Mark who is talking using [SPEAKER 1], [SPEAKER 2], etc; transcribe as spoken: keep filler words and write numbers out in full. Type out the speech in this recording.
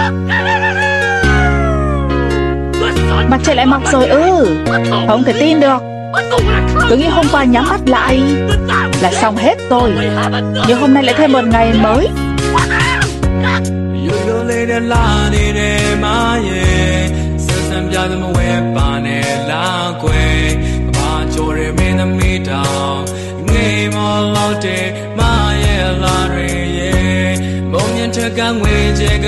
[SPEAKER 1] Mặt trời lại mọc rồi ư? Không thể tin được. Tôi nghĩ hôm qua nhắm mắt lại là xong hết rồi, nhưng hôm nay lại thêm một ngày mới.